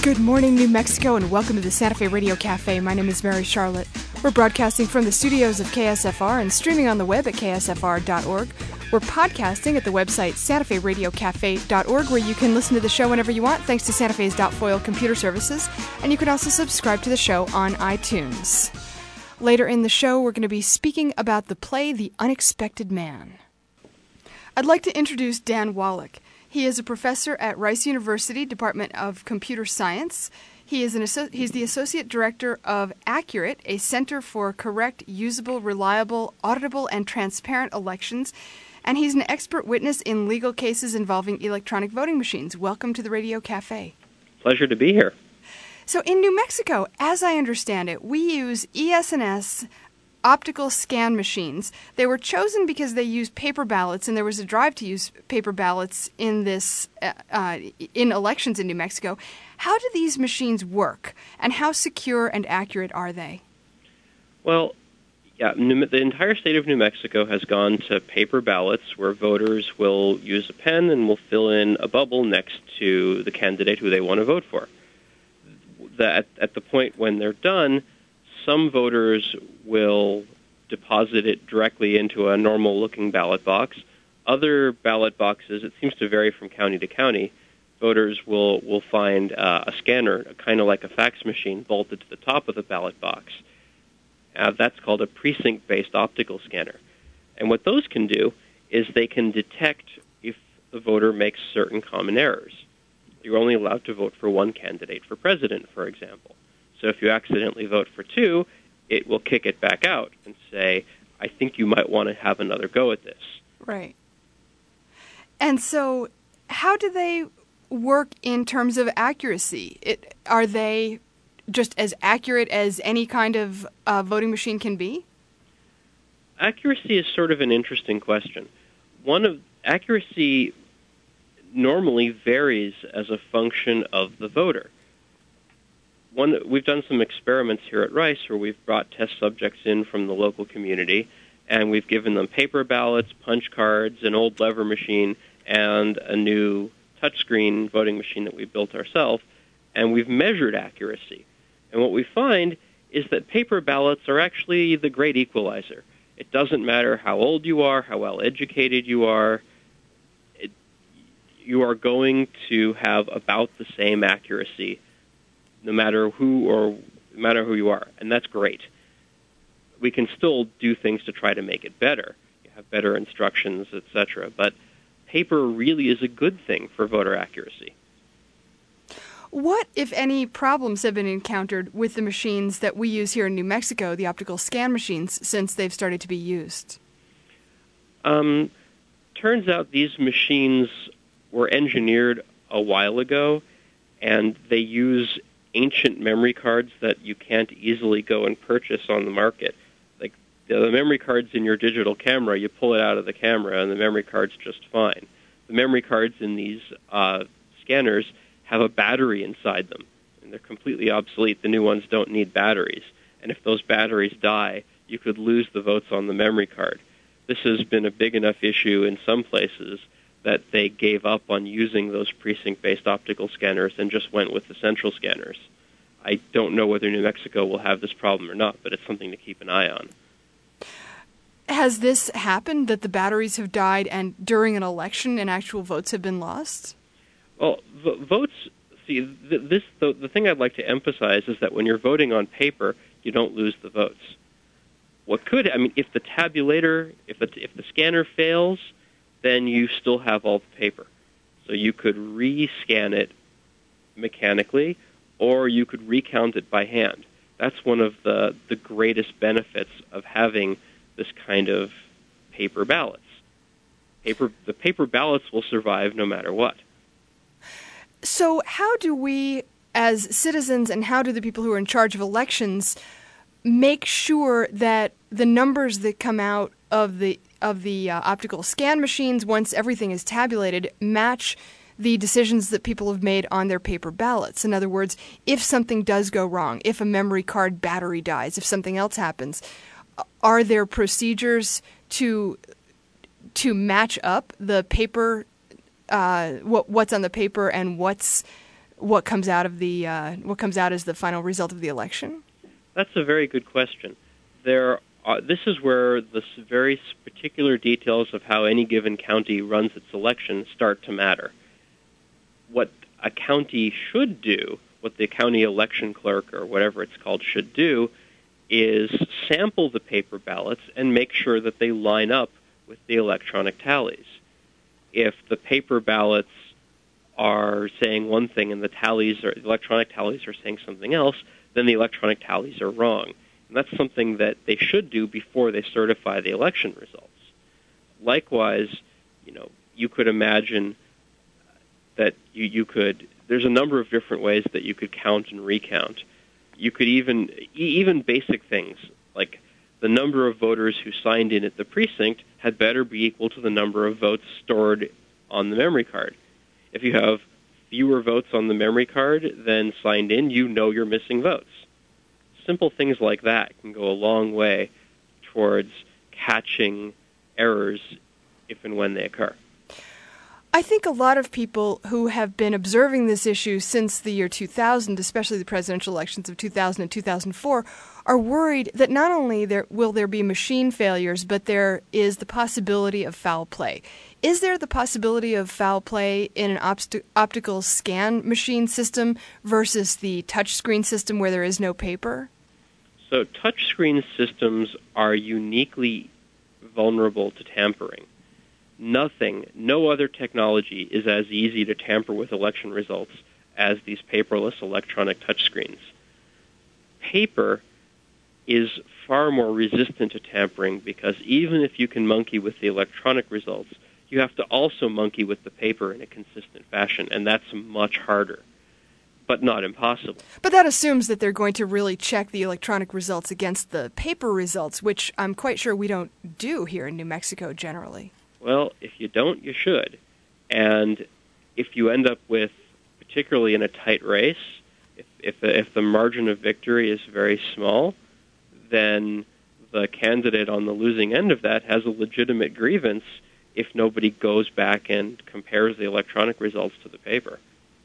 Good morning, New Mexico, and welcome to the Santa Fe Radio Cafe. My name is Mary Charlotte. We're broadcasting from the studios of KSFR and streaming on the web at ksfr.org. We're podcasting at the website santaferadiocafe.org, where you can listen to the show whenever you want, thanks to Santa Fe's .foil computer services, and you can also subscribe to the show on iTunes. Later in the show, we're going to be speaking about the play The Unexpected Man. I'd like to introduce Dan Wallach. He is a professor at Rice University, Department of Computer Science. He's the Associate Director of Accurate, a Center for Correct, Usable, Reliable, Auditable, and Transparent Elections. And he's an expert witness in legal cases involving electronic voting machines. Welcome to the Radio Cafe. Pleasure to be here. So in New Mexico, as I understand it, we use ES&S optical scan machines. They were chosen because they use paper ballots, and there was a drive to use paper ballots in in elections in New Mexico. How do these machines work, and how secure and accurate are they? Well, the entire state of New Mexico has gone to paper ballots where voters will use a pen and will fill in a bubble next to the candidate who they want to vote for. At the point when they're done, some voters will deposit it directly into a normal-looking ballot box. Other ballot boxes, it seems to vary from county to county, voters will find a scanner, kind of like a fax machine, bolted to the top of the ballot box. That's called a precinct-based optical scanner. And what those can do is they can detect if the voter makes certain common errors. You're only allowed to vote for one candidate for president, for example. So if you accidentally vote for two, it will kick it back out and say, I think you might want to have another go at this. Right. And so how do they work in terms of accuracy? Are they just as accurate as any kind of voting machine can be? Accuracy is sort of an interesting question. Accuracy normally varies as a function of the voter. We've done some experiments here at Rice where we've brought test subjects in from the local community, and we've given them paper ballots, punch cards, an old lever machine, and a new touchscreen voting machine that we built ourselves, and we've measured accuracy. And what we find is that paper ballots are actually the great equalizer. It doesn't matter how old you are, how well educated you are, you are going to have about the same accuracy no matter who you are, and that's great. We can still do things to try to make it better. You have better instructions, etc., but paper really is a good thing for voter accuracy. What, if any, problems have been encountered with the machines that we use here in New Mexico, the optical scan machines, since they've started to be used? Turns out these machines were engineered a while ago, and they use ancient memory cards that you can't easily go and purchase on the market. Like the memory cards in your digital camera, you pull it out of the camera and the memory card's just fine. The memory cards in these scanners have a battery inside them, and they're completely obsolete. The new ones don't need batteries. And if those batteries die, you could lose the votes on the memory card. This has been a big enough issue in some places that they gave up on using those precinct-based optical scanners and just went with the central scanners. I don't know whether New Mexico will have this problem or not, but it's something to keep an eye on. Has this happened, that the batteries have died and during an election and actual votes have been lost? Well, votes, see, the thing I'd like to emphasize is that when you're voting on paper, you don't lose the votes. If the tabulator, if the scanner fails, then you still have all the paper. So you could re-scan it mechanically, or you could recount it by hand. That's one of the greatest benefits of having this kind of paper ballots. The paper ballots will survive no matter what. So how do we, as citizens, and how do the people who are in charge of elections make sure that the numbers that come out of the optical scan machines, once everything is tabulated, match the decisions that people have made on their paper ballots? In other words, if something does go wrong, if a memory card battery dies, if something else happens, are there procedures to match up the paper, what's on the paper and what's what comes out of the what comes out as the final result of the election? That's a very good question. This is where the very particular details of how any given county runs its election start to matter. What a county should do, what the county election clerk or whatever it's called should do, is sample the paper ballots and make sure that they line up with the electronic tallies. If the paper ballots are saying one thing and the electronic tallies are saying something else, then the electronic tallies are wrong. And that's something that they should do before they certify the election results. Likewise, you could imagine that you could, there's a number of different ways that you could count and recount. You could even basic things, like the number of voters who signed in at the precinct had better be equal to the number of votes stored on the memory card. If you have fewer votes on the memory card than signed in, you're missing votes. Simple things like that can go a long way towards catching errors if and when they occur. I think a lot of people who have been observing this issue since the year 2000, especially the presidential elections of 2000 and 2004, are worried that not only will there be machine failures, but there is the possibility of foul play. Is there the possibility of foul play in an optical scan machine system versus the touchscreen system where there is no paper? So touchscreen systems are uniquely vulnerable to tampering. No other technology is as easy to tamper with election results as these paperless electronic touchscreens. Paper is far more resistant to tampering because even if you can monkey with the electronic results, you have to also monkey with the paper in a consistent fashion, and that's much harder, but not impossible. But that assumes that they're going to really check the electronic results against the paper results, which I'm quite sure we don't do here in New Mexico generally. Well, if you don't, you should. And if you end up with, particularly in a tight race, if the margin of victory is very small, then the candidate on the losing end of that has a legitimate grievance if nobody goes back and compares the electronic results to the paper.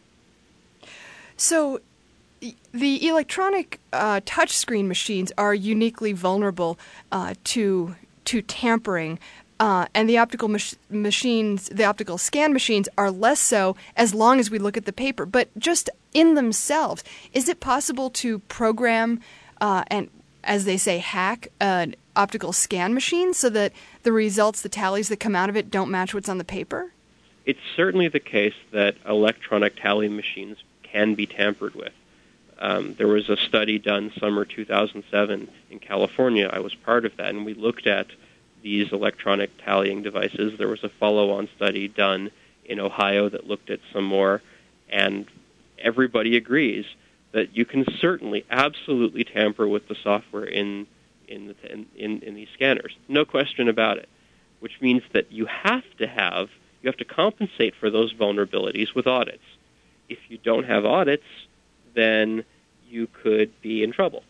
So the electronic touchscreen machines are uniquely vulnerable to tampering. And the optical machines, the optical scan machines, are less so as long as we look at the paper. But just in themselves, is it possible to program and, as they say, hack an optical scan machine so that the results, the tallies that come out of it, don't match what's on the paper? It's certainly the case that electronic tally machines can be tampered with. There was a study done summer 2007 in California. I was part of that, and we looked at these electronic tallying devices. There was a follow-on study done in Ohio that looked at some more, and everybody agrees that you can certainly, absolutely tamper with the software in these scanners. No question about it, which means that you have to compensate for those vulnerabilities with audits. If you don't have audits, then you could be in trouble.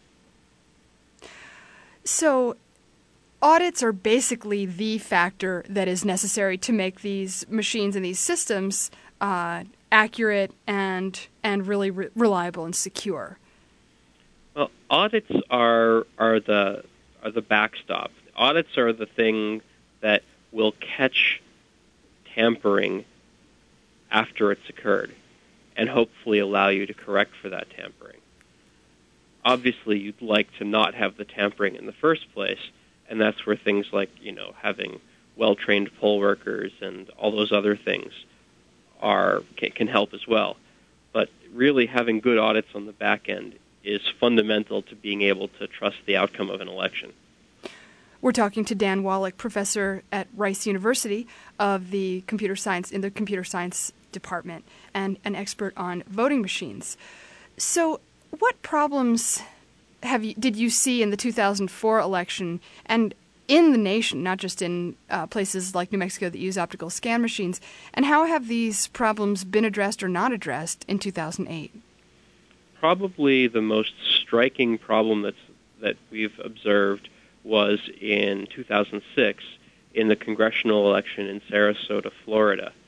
So audits are basically the factor that is necessary to make these machines and these systems accurate and really reliable and secure. Well, audits are the backstop. Audits are the thing that will catch tampering after it's occurred and hopefully allow you to correct for that tampering. Obviously, you'd like to not have the tampering in the first place, and that's where things like, having well-trained poll workers and all those other things can help as well. But really having good audits on the back end is fundamental to being able to trust the outcome of an election. We're talking to Dan Wallach, professor at Rice University in the computer science department, and an expert on voting machines. So what problems did you see in the 2004 election and in the nation, not just in places like New Mexico that use optical scan machines, and how have these problems been addressed or not addressed in 2008? Probably the most striking problem that we've observed was in 2006 in the congressional election in Sarasota, Florida.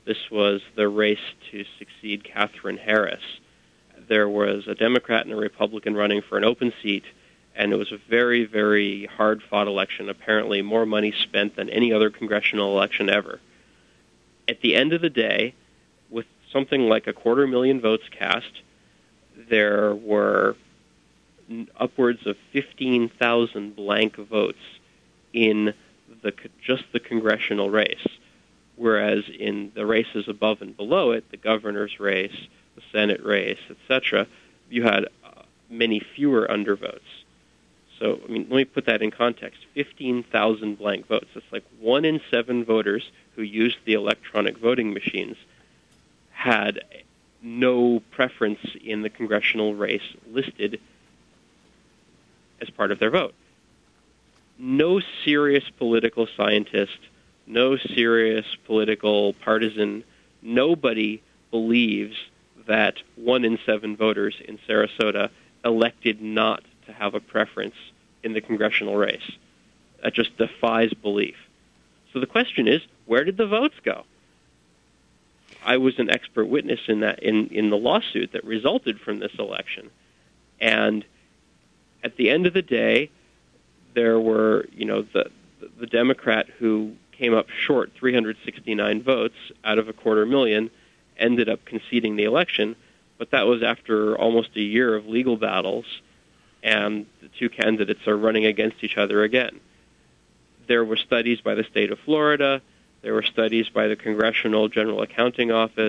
This was the race to succeed Katherine Harris. There was a Democrat and a Republican running for an open seat, and it was a very, very hard-fought election, apparently more money spent than any other congressional election ever. At the end of the day, with something like 250,000 votes cast, there were upwards of 15,000 blank votes in just the congressional race, whereas in the races above and below it, the governor's race, the Senate race, etc., you had many fewer undervotes. So, let me put that in context. 15,000 blank votes. That's like 1 in 7 voters who used the electronic voting machines had no preference in the congressional race listed as part of their vote. No serious political scientist, no serious political partisan, nobody believes that 1 in 7 voters in Sarasota elected not to have a preference in the congressional race. That just defies belief. So the question is, where did the votes go? I was an expert witness in that in the lawsuit that resulted from this election. And at the end of the day, there were, the Democrat who came up short 369 votes out of 250,000 ended up conceding the election, but that was after almost a year of legal battles, and the two candidates are running against each other again. There were studies by the state of Florida. There were studies by the Congressional General Accounting Office.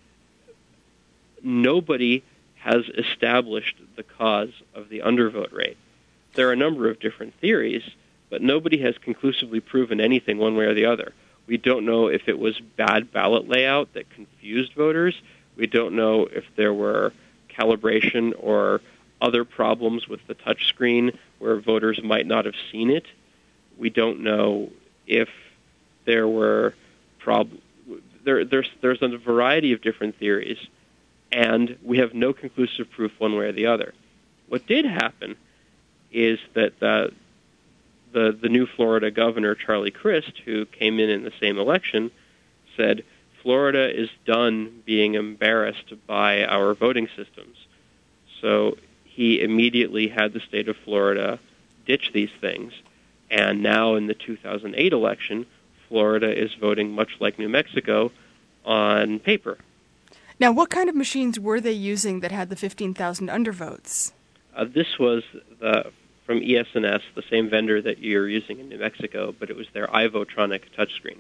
Nobody has established the cause of the undervote rate. There are a number of different theories, but nobody has conclusively proven anything one way or the other. We don't know if it was bad ballot layout that confused voters. We don't know if there were calibration or other problems with the touchscreen where voters might not have seen it. We don't know if there were there's a variety of different theories, and we have no conclusive proof one way or the other. What did happen is that the new Florida governor, Charlie Crist, who came in the same election, said, Florida is done being embarrassed by our voting systems. So he immediately had the state of Florida ditch these things. And now in the 2008 election, Florida is voting much like New Mexico on paper. Now, what kind of machines were they using that had the 15,000 undervotes? This was from ES&S, the same vendor that you're using in New Mexico, but it was their iVotronic touchscreen.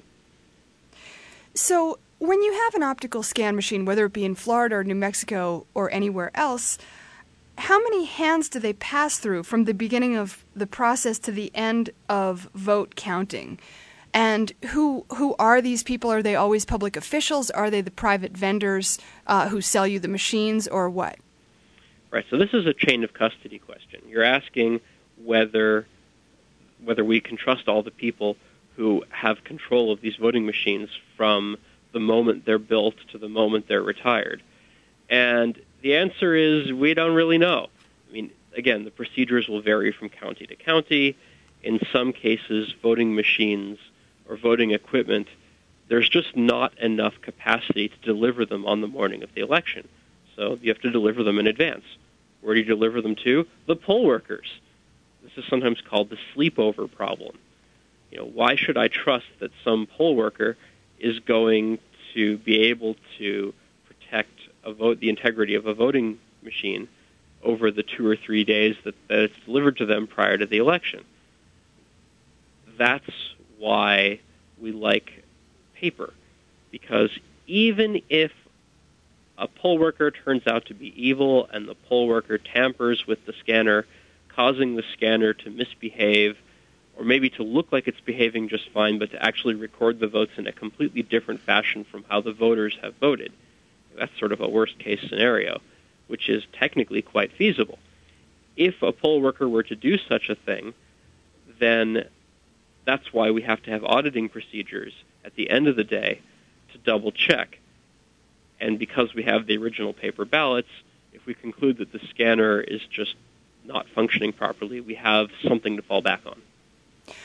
So when you have an optical scan machine, whether it be in Florida or New Mexico or anywhere else, how many hands do they pass through from the beginning of the process to the end of vote counting? And who are these people? Are they always public officials? Are they the private vendors who sell you the machines, or what? Right, so this is a chain of custody question. You're asking whether we can trust all the people who have control of these voting machines from the moment they're built to the moment they're retired. And the answer is we don't really know. I mean, again, the procedures will vary from county to county. In some cases, voting machines or voting equipment, there's just not enough capacity to deliver them on the morning of the election. So you have to deliver them in advance. Where do you deliver them to? The poll workers. This is sometimes called the sleepover problem. Why should I trust that some poll worker is going to be able to protect the integrity of a voting machine over the 2 or 3 days that it's delivered to them prior to the election? That's why we like paper, because even if a poll worker turns out to be evil and the poll worker tampers with the scanner, causing the scanner to misbehave, or maybe to look like it's behaving just fine, but to actually record the votes in a completely different fashion from how the voters have voted. That's sort of a worst-case scenario, which is technically quite feasible. If a poll worker were to do such a thing, then that's why we have to have auditing procedures at the end of the day to double-check. And because we have the original paper ballots, if we conclude that the scanner is just not functioning properly, we have something to fall back on.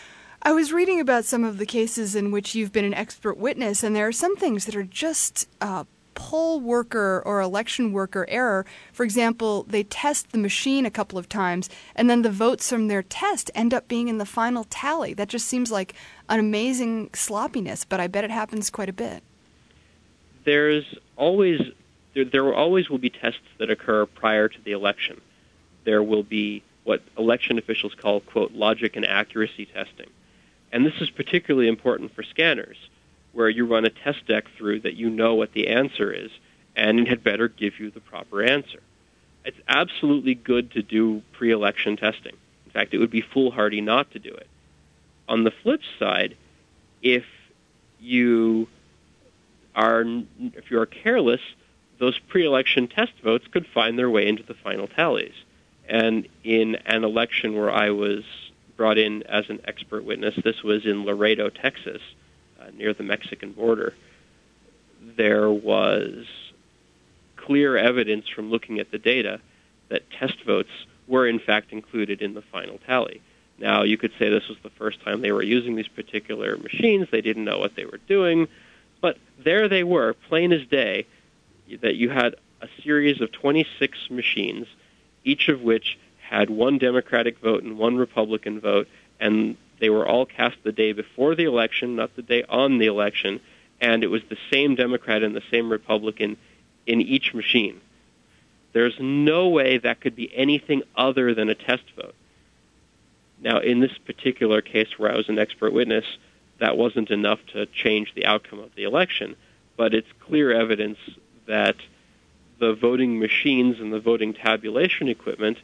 I was reading about some of the cases in which you've been an expert witness, and there are some things that are just poll worker or election worker error. For example, they test the machine a couple of times, and then the votes from their test end up being in the final tally. That just seems like an amazing sloppiness, but I bet it happens quite a bit. There always will be tests that occur prior to the election. There will be what election officials call, quote, logic and accuracy testing. And this is particularly important for scanners, where you run a test deck through that you know what the answer is, and it had better give you the proper answer. It's absolutely good to do pre-election testing. In fact, it would be foolhardy not to do it. On the flip side, if you are careless, those pre-election test votes could find their way into the final tallies. And in an election where I was brought in as an expert witness, this was in Laredo, Texas, near the Mexican border, there was clear evidence from looking at the data that test votes were in fact included in the final tally. Now, you could say this was the first time they were using these particular machines. They didn't know what they were doing. But there they were, plain as day, that you had a series of 26 machines, each of which had one Democratic vote and one Republican vote, and they were all cast the day before the election, not the day on the election, and it was the same Democrat and the same Republican in each machine. There's no way that could be anything other than a test vote. Now, in this particular case where I was an expert witness, that wasn't enough to change the outcome of the election, but it's clear evidence that the voting machines and the voting tabulation equipment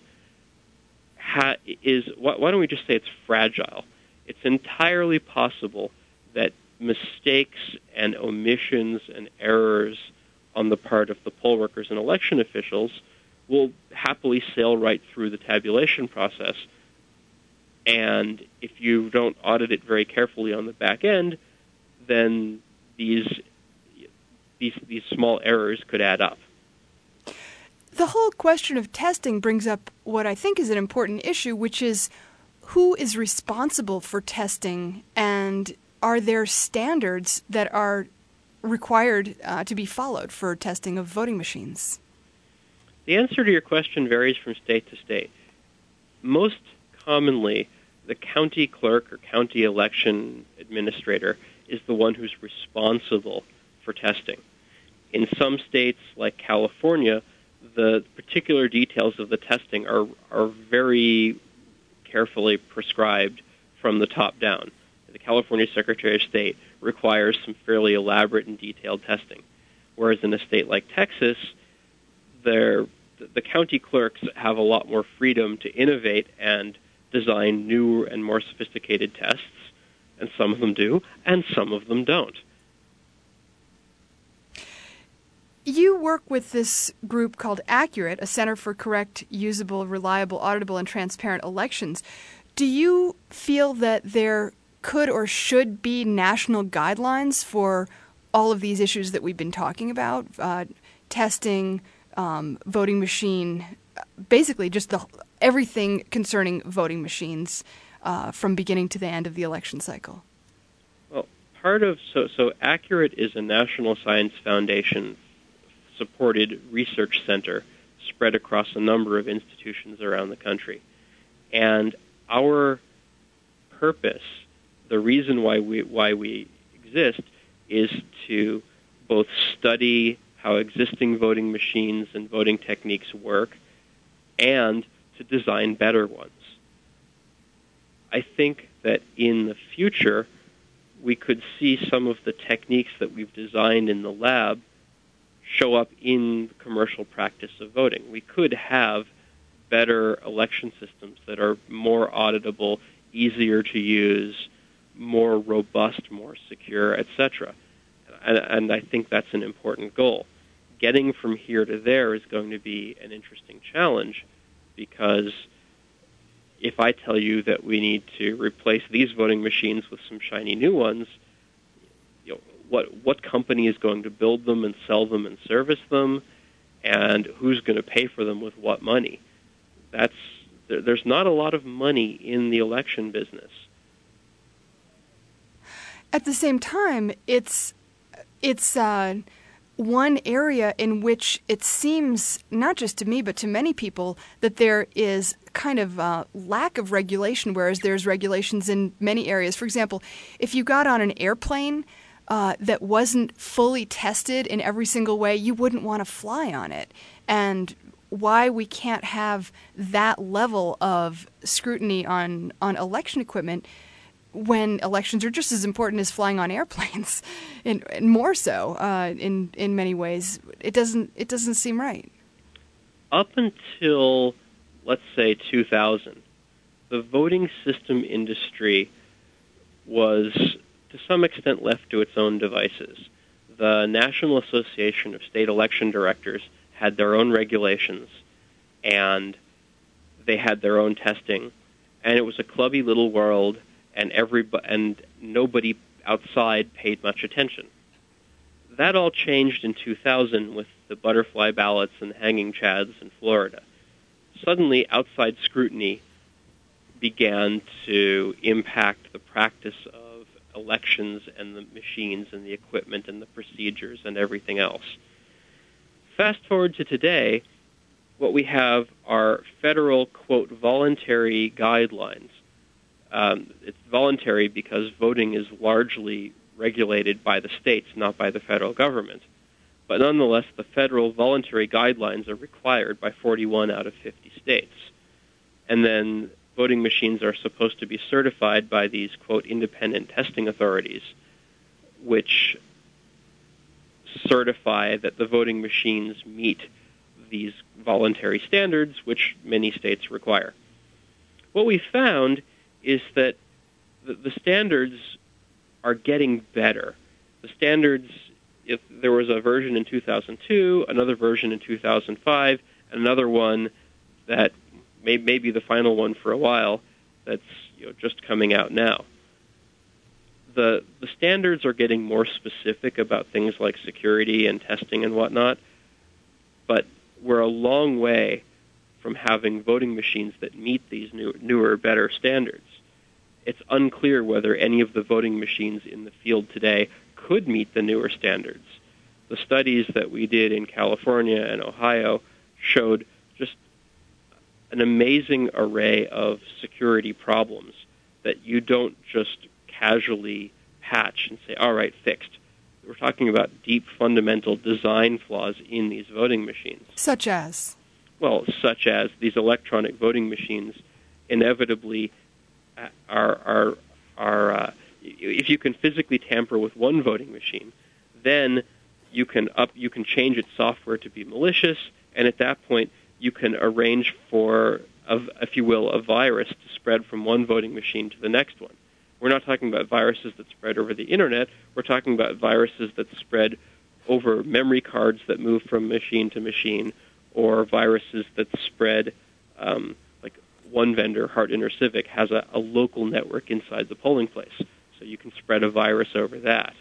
why don't we just say it's fragile? It's entirely possible that mistakes and omissions and errors on the part of the poll workers and election officials will happily sail right through the tabulation process. And if you don't audit it very carefully on the back end, then these small errors could add up. The whole question of testing brings up what I think is an important issue, which is who is responsible for testing, and are there standards that are required to be followed for testing of voting machines? The answer to your question varies from state to state. Most commonly, the county clerk or county election administrator is the one who's responsible for testing. In some states, like California, the particular details of the testing are very carefully prescribed from the top down. The California Secretary of State requires some fairly elaborate and detailed testing, whereas in a state like Texas, the county clerks have a lot more freedom to innovate and design new and more sophisticated tests, and some of them do, and some of them don't. You work with this group called Accurate, a Center for Correct, Usable, Reliable, Auditable, and Transparent Elections. Do you feel that there could or should be national guidelines for all of these issues that we've been talking about? Testing, voting machine, basically just everything concerning voting machines from beginning to the end of the election cycle? Well, so Accurate is a National Science Foundation supported research center spread across a number of institutions around the country. And our purpose, the reason why we exist, is to both study how existing voting machines and voting techniques work and to design better ones. I think that in the future, we could see some of the techniques that we've designed in the lab show up in the commercial practice of voting. We could have better election systems that are more auditable, easier to use, more robust, more secure, etc. And I think that's an important goal. Getting from here to there is going to be an interesting challenge, because if I tell you that we need to replace these voting machines with some shiny new ones, what company is going to build them and sell them and service them, and who's going to pay for them with what money? There's not a lot of money in the election business. At the same time, it's one area in which it seems, not just to me, but to many people, that there is kind of a lack of regulation, whereas there's regulations in many areas. For example, if you got on an airplane that wasn't fully tested in every single way, you wouldn't want to fly on it. And why we can't have that level of scrutiny on election equipment when elections are just as important as flying on airplanes, and more so in many ways, it doesn't seem right. Up until, let's say, 2000, the voting system industry was, to some extent, left to its own devices. The National Association of State Election Directors had their own regulations, and they had their own testing, and it was a clubby little world, and nobody outside paid much attention. That all changed in 2000 with the butterfly ballots and the hanging chads in Florida. Suddenly, outside scrutiny began to impact the practice of elections and the machines and the equipment and the procedures and everything else. Fast forward to today, what we have are federal, quote, voluntary guidelines. It's voluntary because voting is largely regulated by the states, not by the federal government. But nonetheless, the federal voluntary guidelines are required by 41 out of 50 states. And then voting machines are supposed to be certified by these, quote, independent testing authorities, which certify that the voting machines meet these voluntary standards, which many states require. What we found is that the standards are getting better. The standards, if there was a version in 2002, another version in 2005, and another one that may be the final one for a while, that's just coming out now. The standards are getting more specific about things like security and testing and whatnot, but we're a long way from having voting machines that meet these newer, better standards. It's unclear whether any of the voting machines in the field today could meet the newer standards. The studies that we did in California and Ohio showed just an amazing array of security problems that you don't just casually patch and say, all right, fixed. We're talking about deep fundamental design flaws in these voting machines. Such as? Well, such as these electronic voting machines inevitably are if you can physically tamper with one voting machine, then you can change its software to be malicious, and at that point you can arrange for, if you will, a virus to spread from one voting machine to the next one. We're not talking about viruses that spread over the internet. We're talking about viruses that spread over memory cards that move from machine to machine, or viruses that spread, like one vendor, Hart InterCivic, has a local network inside the polling place, so you can spread a virus over that.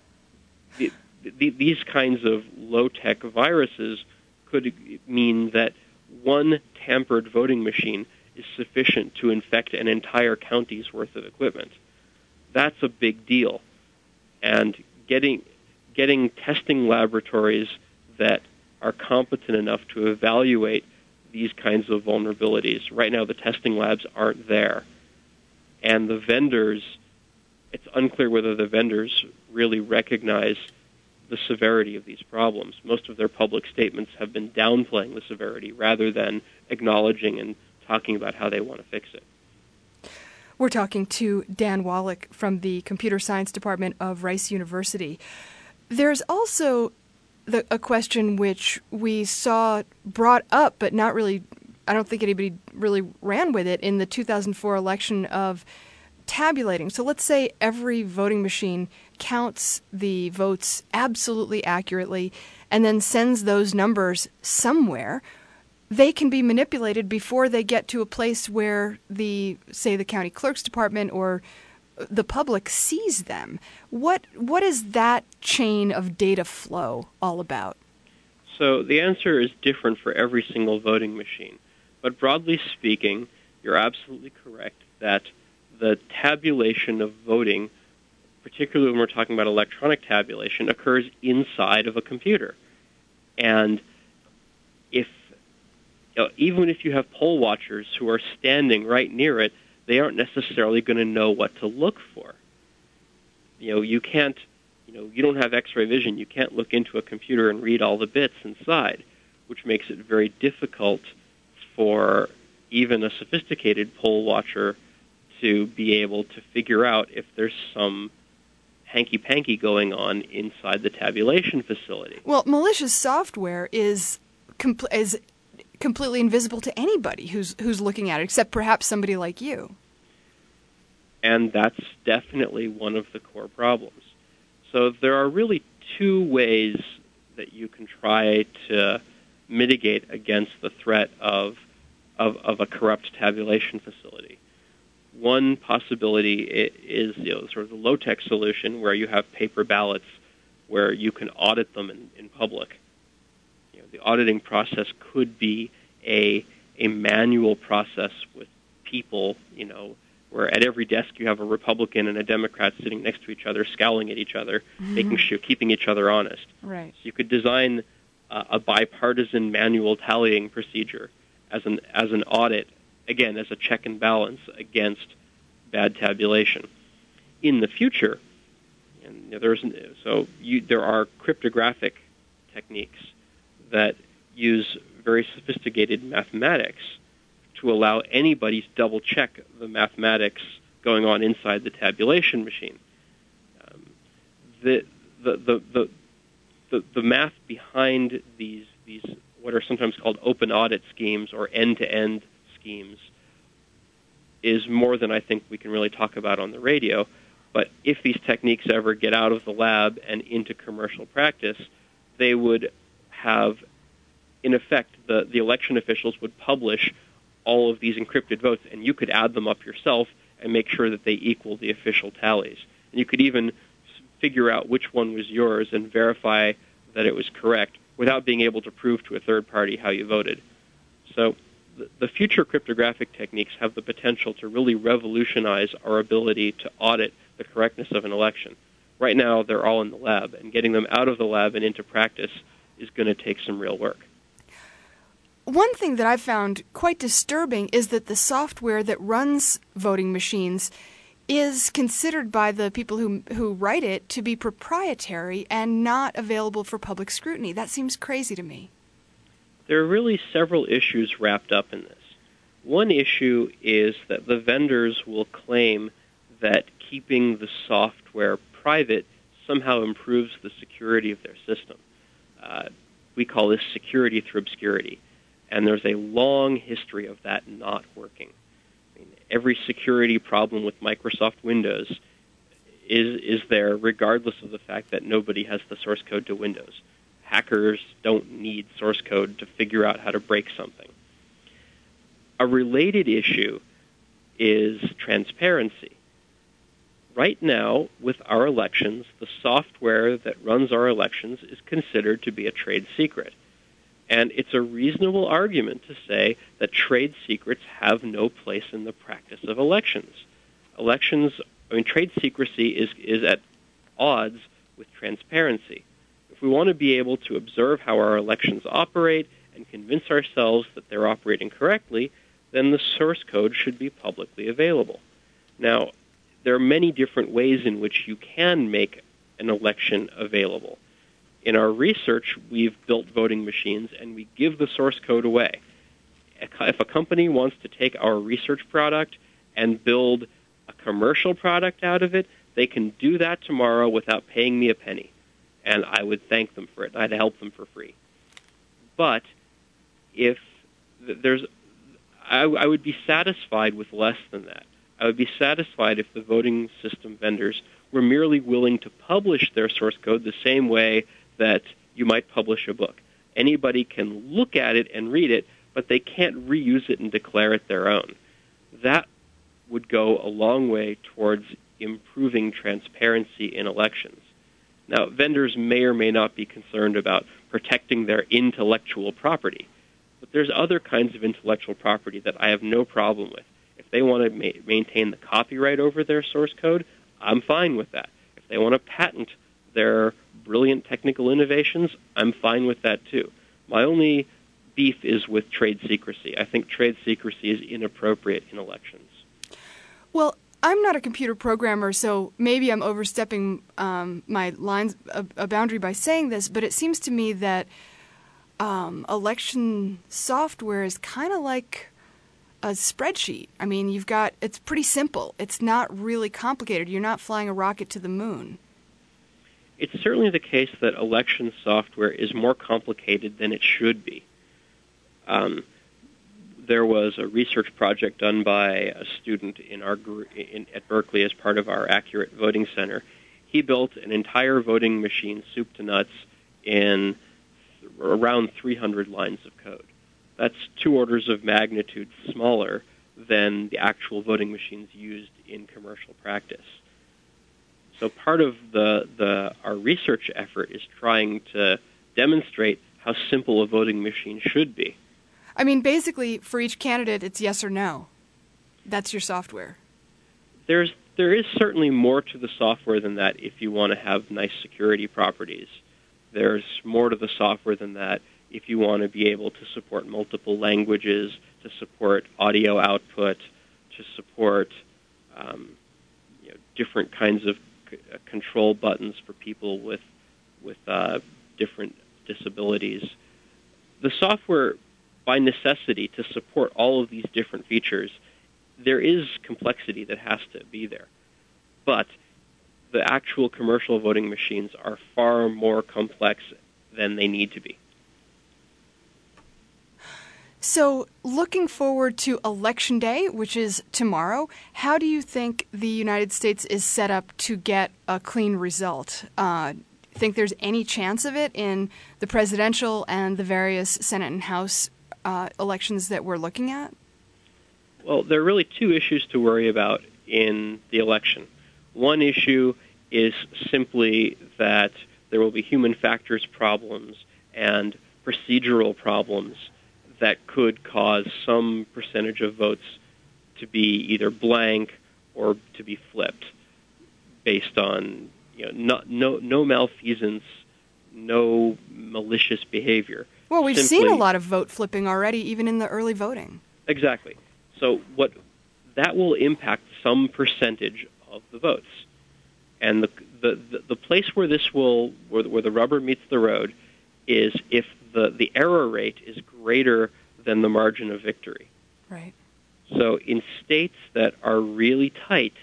These kinds of low-tech viruses could mean that one tampered voting machine is sufficient to infect an entire county's worth of equipment. That's a big deal. And getting testing laboratories that are competent enough to evaluate these kinds of vulnerabilities. Right now, the testing labs aren't there. And the vendors, it's unclear whether the vendors really recognize the severity of these problems. Most of their public statements have been downplaying the severity rather than acknowledging and talking about how they want to fix it. We're talking to Dan Wallach from the Computer Science Department of Rice University. There's also a question which we saw brought up, but not really, I don't think anybody really ran with it in the 2004 election of tabulating. So let's say every voting machine counts the votes absolutely accurately and then sends those numbers somewhere. They can be manipulated before they get to a place where the county clerk's department or the public sees them. What is that chain of data flow all about? So the answer is different for every single voting machine. But broadly speaking, you're absolutely correct that the tabulation of voting particularly when we're talking about electronic tabulation, occurs inside of a computer. And even if you have poll watchers who are standing right near it, they aren't necessarily going to know what to look for. You can't, you don't have X-ray vision. You can't look into a computer and read all the bits inside, which makes it very difficult for even a sophisticated poll watcher to be able to figure out if there's some hanky-panky going on inside the tabulation facility. Well, malicious software is completely invisible to anybody who's looking at it, except perhaps somebody like you. And that's definitely one of the core problems. So there are really two ways that you can try to mitigate against the threat of a corrupt tabulation facility. One possibility is sort of the low-tech solution where you have paper ballots where you can audit them in public. The auditing process could be a manual process with people, where at every desk you have a Republican and a Democrat sitting next to each other, scowling at each other, keeping each other honest. Right. So you could design a bipartisan manual tallying procedure as an audit, again, as a check and balance against bad tabulation. In the future, and there are cryptographic techniques that use very sophisticated mathematics to allow anybody to double-check the mathematics going on inside the tabulation machine. The math behind these what are sometimes called open audit schemes or end-to-end schemes is more than I think we can really talk about on the radio. But if these techniques ever get out of the lab and into commercial practice, they would have, in effect, the election officials would publish all of these encrypted votes, and you could add them up yourself and make sure that they equal the official tallies. And you could even figure out which one was yours and verify that it was correct without being able to prove to a third party how you voted. So the future cryptographic techniques have the potential to really revolutionize our ability to audit the correctness of an election. Right now, they're all in the lab, and getting them out of the lab and into practice is going to take some real work. One thing that I've found quite disturbing is that the software that runs voting machines is considered by the people who write it to be proprietary and not available for public scrutiny. That seems crazy to me. There are really several issues wrapped up in this. One issue is that the vendors will claim that keeping the software private somehow improves the security of their system. We call this security through obscurity. And there's a long history of that not working. I mean, every security problem with Microsoft Windows is there regardless of the fact that nobody has the source code to Windows. Hackers don't need source code to figure out how to break something. A related issue is transparency. Right now, with our elections, the software that runs our elections is considered to be a trade secret. And it's a reasonable argument to say that trade secrets have no place in the practice of elections. Trade secrecy is at odds with transparency. If we want to be able to observe how our elections operate and convince ourselves that they're operating correctly, then the source code should be publicly available. Now, there are many different ways in which you can make an election available. In our research, we've built voting machines, and we give the source code away. If a company wants to take our research product and build a commercial product out of it, they can do that tomorrow without paying me a penny, and I would thank them for it. I'd help them for free. But I would be satisfied with less than that. I would be satisfied if the voting system vendors were merely willing to publish their source code the same way that you might publish a book. Anybody can look at it and read it, but they can't reuse it and declare it their own. That would go a long way towards improving transparency in elections. Now, vendors may or may not be concerned about protecting their intellectual property, but there's other kinds of intellectual property that I have no problem with. If they want to maintain the copyright over their source code, I'm fine with that. If they want to patent their brilliant technical innovations, I'm fine with that too. My only beef is with trade secrecy. I think trade secrecy is inappropriate in elections. Well, I'm not a computer programmer, so maybe I'm overstepping my lines, a boundary by saying this, but it seems to me that election software is kind of like a spreadsheet. I mean, it's pretty simple. It's not really complicated. You're not flying a rocket to the moon. It's certainly the case that election software is more complicated than it should be. There was a research project done by a student at Berkeley as part of our Accurate Voting Center. He built an entire voting machine, soup to nuts, in around 300 lines of code. That's 2 orders of magnitude smaller than the actual voting machines used in commercial practice. So part of our research effort is trying to demonstrate how simple a voting machine should be. I mean, basically, for each candidate, it's yes or no. That's your software. There is certainly more to the software than that if you want to have nice security properties. There's more to the software than that if you want to be able to support multiple languages, to support audio output, to support different kinds of control buttons for people with different disabilities. The software, by necessity, to support all of these different features, there is complexity that has to be there. But the actual commercial voting machines are far more complex than they need to be. So, looking forward to Election Day, which is tomorrow, how do you think the United States is set up to get a clean result? Think there's any chance of it in the presidential and the various Senate and House elections that we're looking at? Well, there are really 2 issues to worry about in the election. One issue is simply that there will be human factors problems and procedural problems that could cause some percentage of votes to be either blank or to be flipped based on no malfeasance, no malicious behavior. Well, we've seen a lot of vote flipping already, even in the early voting. Exactly. So that will impact some percentage of the votes. And the place where where the rubber meets the road is if the error rate is greater than the margin of victory. Right. So in states that are really tight,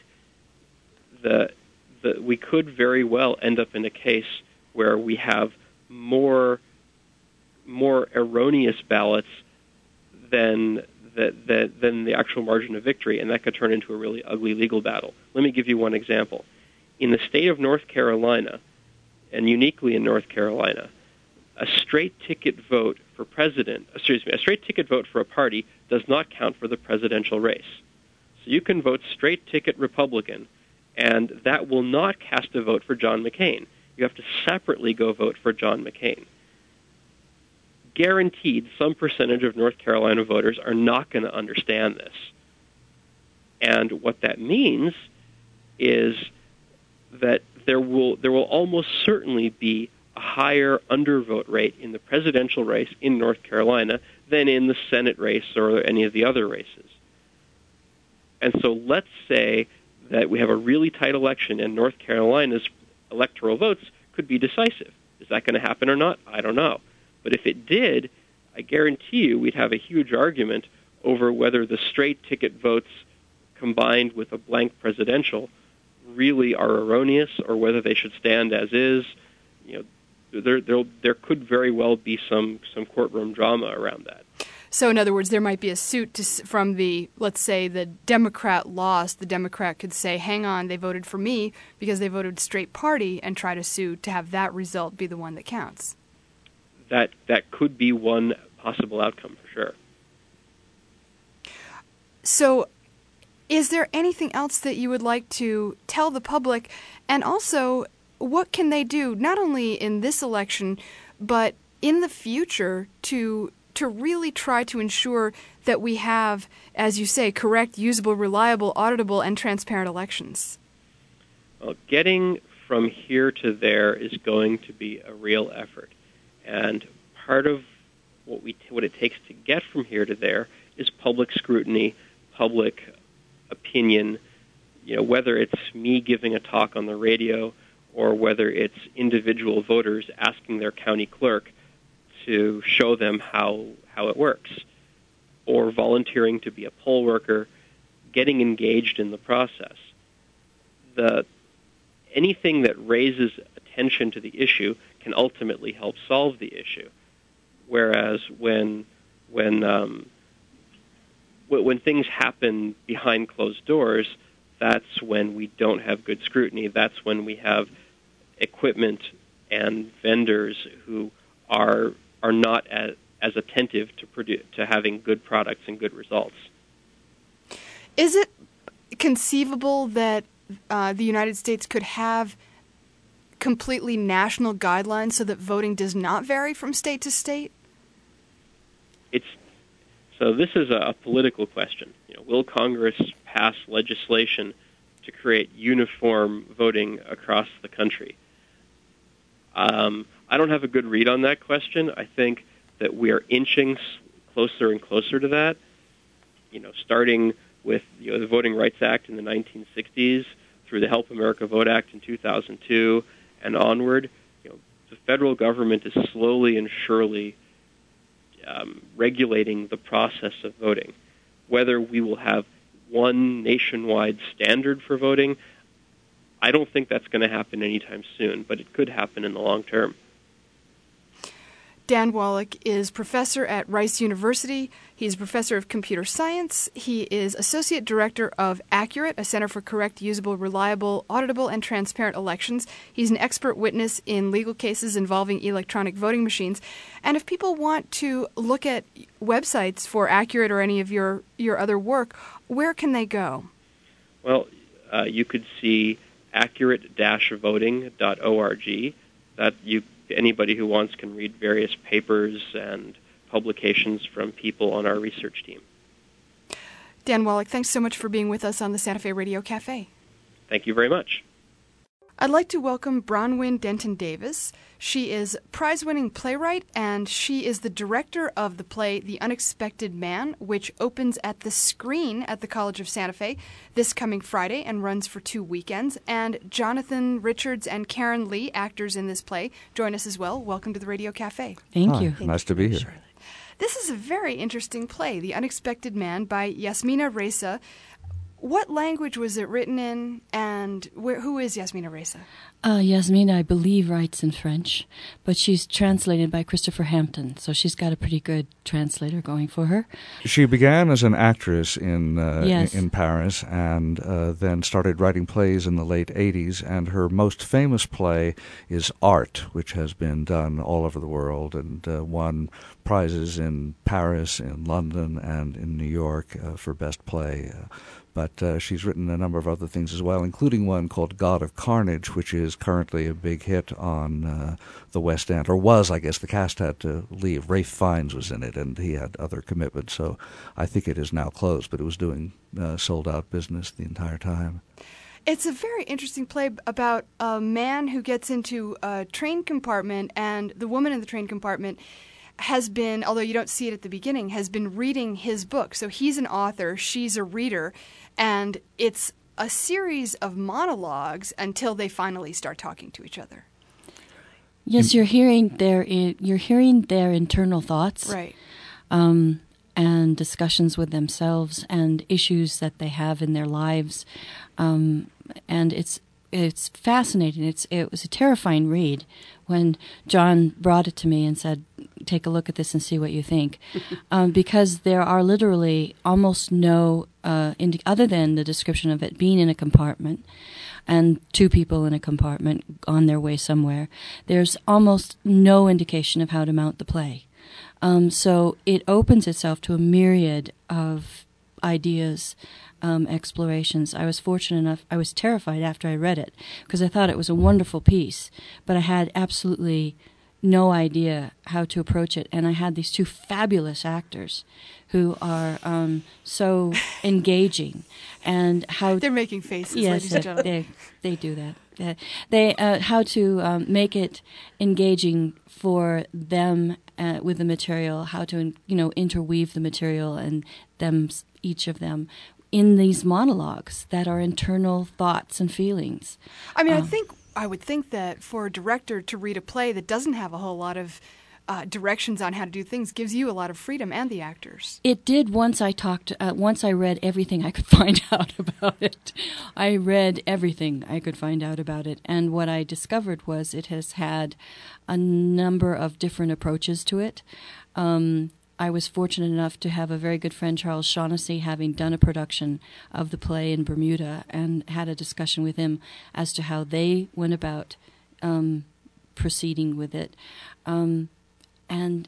we could very well end up in a case where we have more erroneous ballots than the actual margin of victory, and that could turn into a really ugly legal battle. Let me give you one example. In the state of North Carolina, and uniquely in North Carolina, a straight ticket vote for a straight ticket vote for a party does not count for the presidential race. So you can vote straight ticket Republican, and that will not cast a vote for John McCain. You have to separately go vote for John McCain. Guaranteed, some percentage of North Carolina voters are not going to understand this. And what that means is that there will almost certainly be a higher undervote rate in the presidential race in North Carolina than in the Senate race or any of the other races. And so let's say that we have a really tight election and North Carolina's electoral votes could be decisive. Is that going to happen or not? I don't know. But if it did, I guarantee you we'd have a huge argument over whether the straight ticket votes combined with a blank presidential really are erroneous or whether they should stand as is. There could very well be some courtroom drama around that. So in other words, there might be a suit from let's say the Democrat lost. The Democrat could say, hang on, they voted for me because they voted straight party, and try to sue to have that result be the one that counts. That could be one possible outcome for sure. So is there anything else that you would like to tell the public? And also, what can they do, not only in this election, but in the future to really try to ensure that we have, as you say, correct, usable, reliable, auditable, and transparent elections? Well, getting from here to there is going to be a real effort. And part of what it takes to get from here to there is public scrutiny, public opinion, whether it's me giving a talk on the radio or whether it's individual voters asking their county clerk to show them how it works, or volunteering to be a poll worker, getting engaged in the process. Anything that raises attention to the issue can ultimately help solve the issue. Whereas when things happen behind closed doors, that's when we don't have good scrutiny. That's when we have equipment and vendors who are not as attentive to having good products and good results. Is it conceivable that the United States could have completely national guidelines so that voting does not vary from state to state? So this is a political question. Will Congress pass legislation to create uniform voting across the country? I don't have a good read on that question. I think that we are inching closer and closer to that. Starting with the Voting Rights Act in the 1960s, through the Help America Vote Act in 2002, and onward, the federal government is slowly and surely regulating the process of voting. Whether we will have one nationwide standard for voting, I don't think that's going to happen anytime soon, but it could happen in the long term. Dan Wallach is professor at Rice University. He's professor of computer science. He is associate director of Accurate, a center for correct, usable, reliable, auditable, and transparent elections. He's an expert witness in legal cases involving electronic voting machines. And if people want to look at websites for Accurate or any of your other work, where can they go? Well, you could see accurate-voting.org. Anybody who wants can read various papers and publications from people on our research team. Dan Wallach, thanks so much for being with us on the Santa Fe Radio Cafe. Thank you very much. I'd like to welcome Bronwyn Denton Davis. She is prize-winning playwright, and she is the director of the play The Unexpected Man, which opens at the Screen at the College of Santa Fe this coming Friday and runs for 2 weekends. And Jonathan Richards and Karen Lee, actors in this play, join us as well. Welcome to the Radio Cafe. Thank you. Nice to be here. This is a very interesting play, The Unexpected Man by Yasmina Reza. What language was it written in, and who is Yasmina Reza? Yasmina, I believe, writes in French, but she's translated by Christopher Hampton, so she's got a pretty good translator going for her. She began as an actress in Yes. in Paris, and then started writing plays in the late 80s, and her most famous play is Art, which has been done all over the world and won prizes in Paris, in London, and in New York for Best Play. But she's written a number of other things as well, including one called God of Carnage, which is currently a big hit on the West End, or was, I guess. The cast had to leave. Ralph Fiennes was in it, and he had other commitments, so I think it is now closed, but it was doing sold-out business the entire time. It's a very interesting play about a man who gets into a train compartment, and the woman in the train compartment has been, although you don't see it at the beginning, has been reading his book. So he's an author, she's a reader, and it's a series of monologues until they finally start talking to each other. Yes, you're hearing their internal thoughts, Right. And discussions with themselves and issues that they have in their lives, and it's fascinating. It was a terrifying read when John brought it to me and said, "Take a look at this and see what you think," because there are literally almost no, other than the description of it being in a compartment and 2 people in a compartment on their way somewhere, there's almost no indication of how to mount the play. So it opens itself to a myriad of ideas, explorations. I was fortunate enough, I was terrified after I read it, because I thought it was a wonderful piece, but I had absolutely no idea how to approach it. And I had these two fabulous actors who are so engaging, and how they're making faces, yes, ladies and gentlemen. they do that. They how to make it engaging for them with the material, how to interweave the material and them, each of them, in these monologues that are internal thoughts and feelings. I mean, I would think that for a director to read a play that doesn't have a whole lot of directions on how to do things gives you a lot of freedom, and the actors. It did once I read everything I could find out about it. I read everything I could find out about it, and what I discovered was it has had a number of different approaches to it. I was fortunate enough to have a very good friend, Charles Shaughnessy, having done a production of the play in Bermuda, and had a discussion with him as to how they went about proceeding with it. And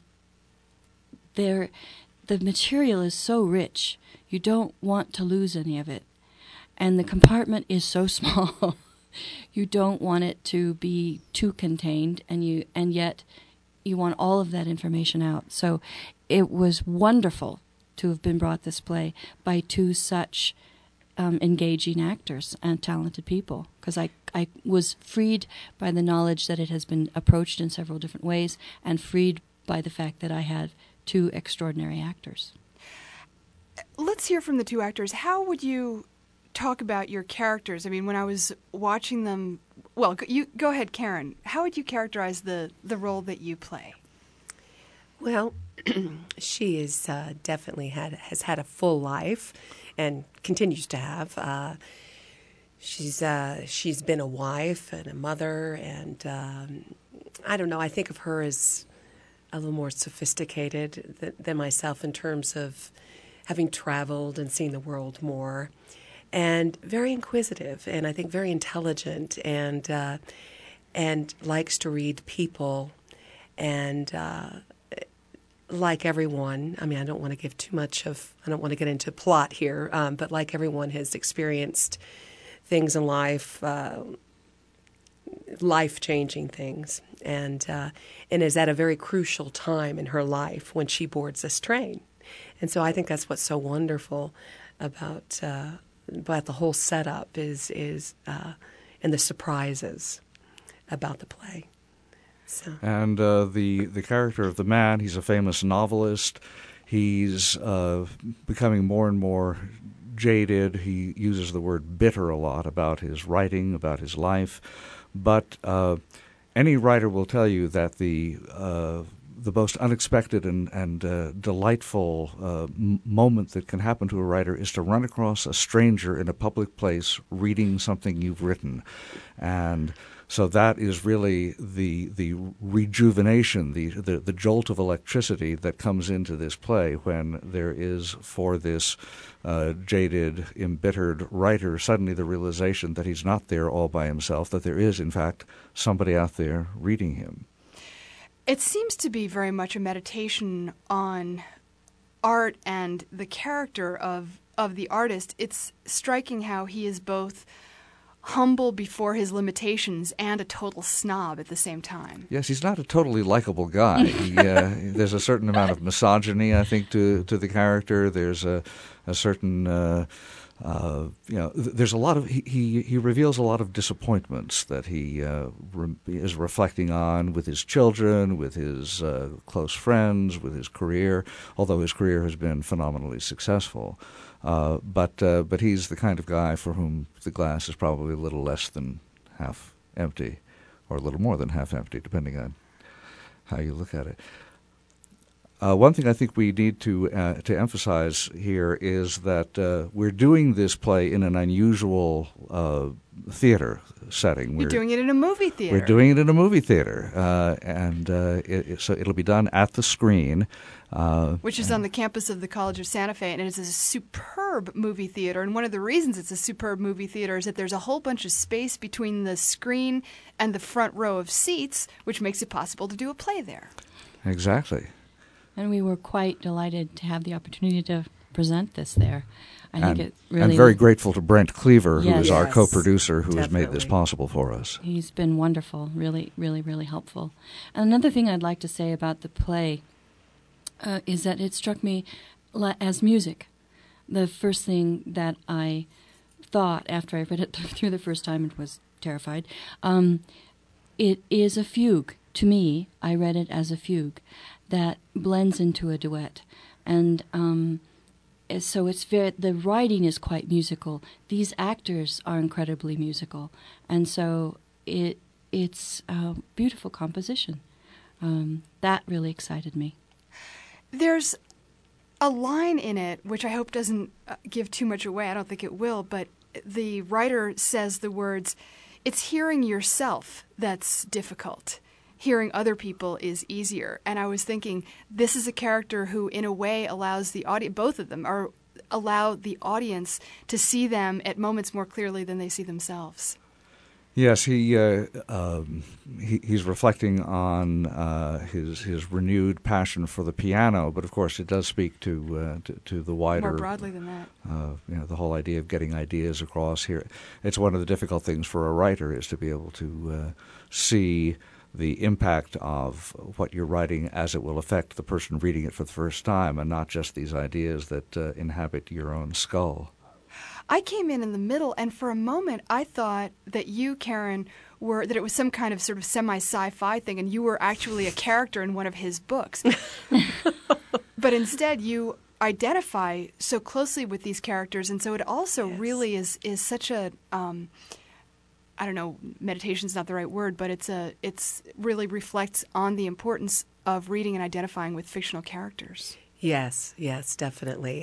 the material is so rich, you don't want to lose any of it. And the compartment is so small, you don't want it to be too contained, and yet you want all of that information out. So it was wonderful to have been brought this play by two such engaging actors and talented people, because I was freed by the knowledge that it has been approached in several different ways, and freed by the fact that I had two extraordinary actors. Let's hear from the two actors. How would you talk about your characters? I mean, when I was watching them, well, you go ahead, Karen. How would you characterize the role that you play? Well, she is definitely has had a full life, and continues to have. She's been a wife and a mother, and I don't know. I think of her as a little more sophisticated than myself in terms of having traveled and seen the world more, and very inquisitive, and I think very intelligent, and likes to read people, and like everyone, I mean, I don't want to give too much I don't want to get into plot here, but like everyone has experienced things in life, life-changing things, and is at a very crucial time in her life when she boards this train. And so I think that's what's so wonderful about the whole setup is and the surprises about the play. So. And the character of the man, he's a famous novelist. He's becoming more and more jaded. He uses the word bitter a lot about his writing, about his life. But any writer will tell you that the most unexpected and delightful moment that can happen to a writer is to run across a stranger in a public place reading something you've written. And so that is really the rejuvenation, the jolt of electricity that comes into this play when there is, for this jaded, embittered writer, suddenly the realization that he's not there all by himself, that there is, in fact, somebody out there reading him. It seems to be very much a meditation on art and the character of the artist. It's striking how he is both humble before his limitations and a total snob at the same time. Yes, he's not a totally likable guy. There's a certain amount of misogyny, I think, to the character. There's a certain, there's a lot of, he reveals a lot of disappointments that he is reflecting on with his children, with his close friends, with his career, although his career has been phenomenally successful. But he's the kind of guy for whom the glass is probably a little less than half empty, or a little more than half empty, depending on how you look at it. One thing I think we need to emphasize here is that we're doing this play in an unusual theater setting. You're doing it in a movie theater. We're doing it in a movie theater, so it'll be done at the Screen. Which is on the campus of the College of Santa Fe, and it is a superb movie theater. And one of the reasons it's a superb movie theater is that there's a whole bunch of space between the screen and the front row of seats, which makes it possible to do a play there. Exactly. And we were quite delighted to have the opportunity to present this there. I think it really... And very grateful to Brent Cleaver, who is our Yes, co-producer, who has made this definitely. possible for us. He's been wonderful, really, really, really helpful. And another thing I'd like to say about the play is that it struck me as music. The first thing that I thought after I read it through the first time and was terrified, it is a fugue. To me, I read it as a fugue that blends into a duet. And so the writing is quite musical. These actors are incredibly musical. And so it's a beautiful composition. That really excited me. There's a line in it, which I hope doesn't give too much away. I don't think it will, but the writer says the words, "It's hearing yourself that's difficult. Hearing other people is easier." And I was thinking, this is a character who, in a way, allows the audience, both of them, allow the audience to see them at moments more clearly than they see themselves. Yes, he's reflecting on his renewed passion for the piano, but of course it does speak to the wider, More broadly than that. The whole idea of getting ideas across here. It's one of the difficult things for a writer is to be able to see the impact of what you're writing as it will affect the person reading it for the first time, and not just these ideas that inhabit your own skull. I came in the middle, and for a moment I thought that you, Karen, that it was some kind of sort of semi-sci-fi thing, and you were actually a character in one of his books. But instead, you identify so closely with these characters, and so it also really is such a I don't know, meditation's not the right word, but it's really reflects on the importance of reading and identifying with fictional characters. Yes, definitely,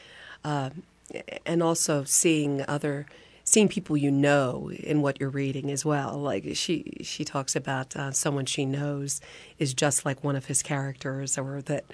and also seeing people you know in what you're reading as well. Like she talks about someone she knows is just like one of his characters, or that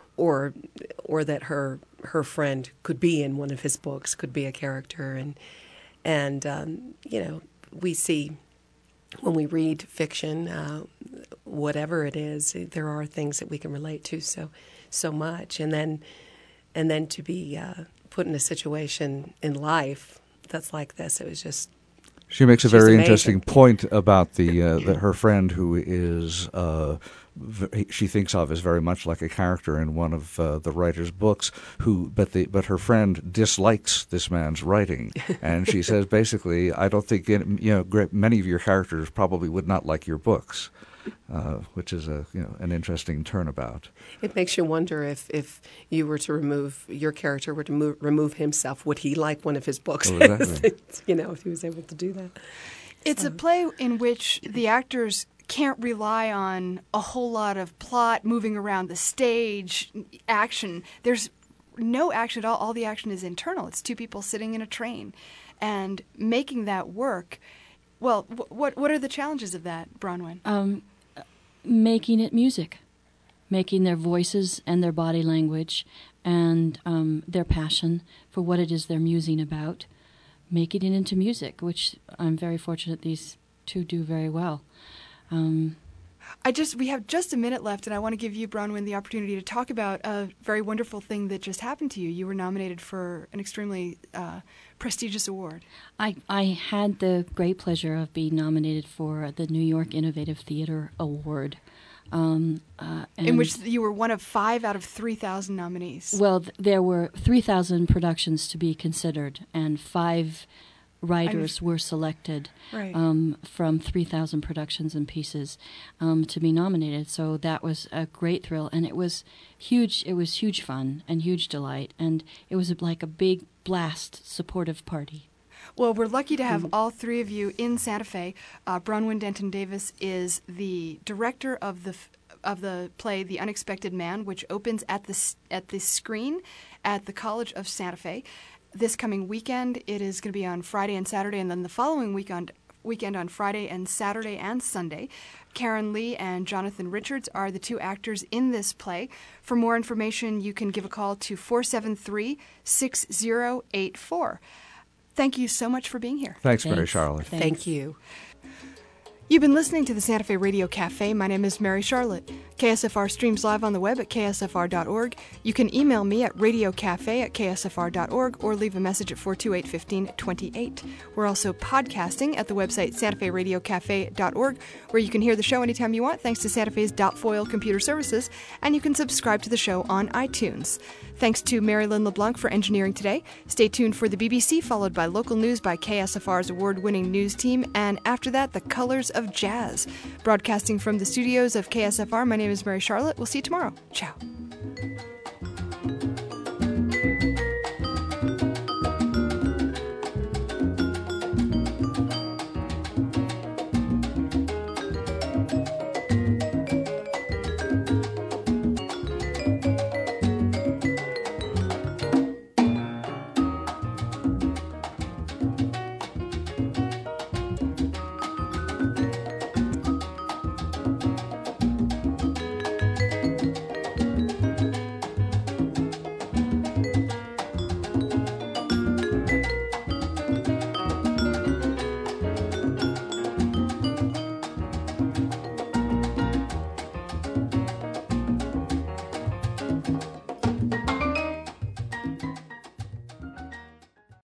her friend could be in one of his books, could be a character, and we see when we read fiction, whatever it is, there are things that we can relate to so much, and then to be put in a situation in life that's like this, it was just. She makes a she's very amazing. interesting point about her friend who is she thinks of as very much like a character in one of the writer's books. But her friend dislikes this man's writing, and she says basically, I don't think many of your characters probably would not like your books, which is an interesting turnabout. It makes you wonder if you were to your character were to remove himself, would he like one of his books? Oh, exactly. If he was able to do that. It's a play in which the actors can't rely on a whole lot of plot moving around the stage, action. There's no action at all. All the action is internal. It's two people sitting in a train. And making that work, well, what are the challenges of that, Bronwyn? Making it music. Making their voices and their body language and their passion for what it is they're musing about, making it into music, which I'm very fortunate these two do very well. We have just a minute left, and I want to give you, Bronwyn, the opportunity to talk about a very wonderful thing that just happened to you. You were nominated for an extremely prestigious award. I had the great pleasure of being nominated for the New York Innovative Theater Award. In which you were one of 5 out of 3,000 nominees. Well, there were 3,000 productions to be considered, and 5 writers were selected from 3,000 productions and pieces to be nominated. So that was a great thrill, and it was huge. It was huge fun and huge delight, and it was like a big blast supportive party. Well, we're lucky to have all 3 of you in Santa Fe. Bronwyn Denton Davis is the director of the play The Unexpected Man, which opens at the screen at the College of Santa Fe. This coming weekend, it is going to be on Friday and Saturday, and then the following weekend on Friday and Saturday and Sunday. Karen Lee and Jonathan Richards are the 2 actors in this play. For more information, you can give a call to 473-6084. Thank you so much for being here. Thanks, Mary Charlotte. Thank you. You've been listening to the Santa Fe Radio Cafe. My name is Mary Charlotte. KSFR streams live on the web at ksfr.org. You can email me at radiocafe@ksfr.org or leave a message at 428-1528. We're also podcasting at the website santaferadiocafe.org, where you can hear the show anytime you want thanks to Santa Fe's .foil computer services, and you can subscribe to the show on iTunes. Thanks to Mary Lynn LeBlanc for engineering today. Stay tuned for the BBC, followed by local news by KSFR's award-winning news team, and after that, the Colors of Jazz. Broadcasting from the studios of KSFR, my name is Mary Charlotte. We'll see you tomorrow. Ciao.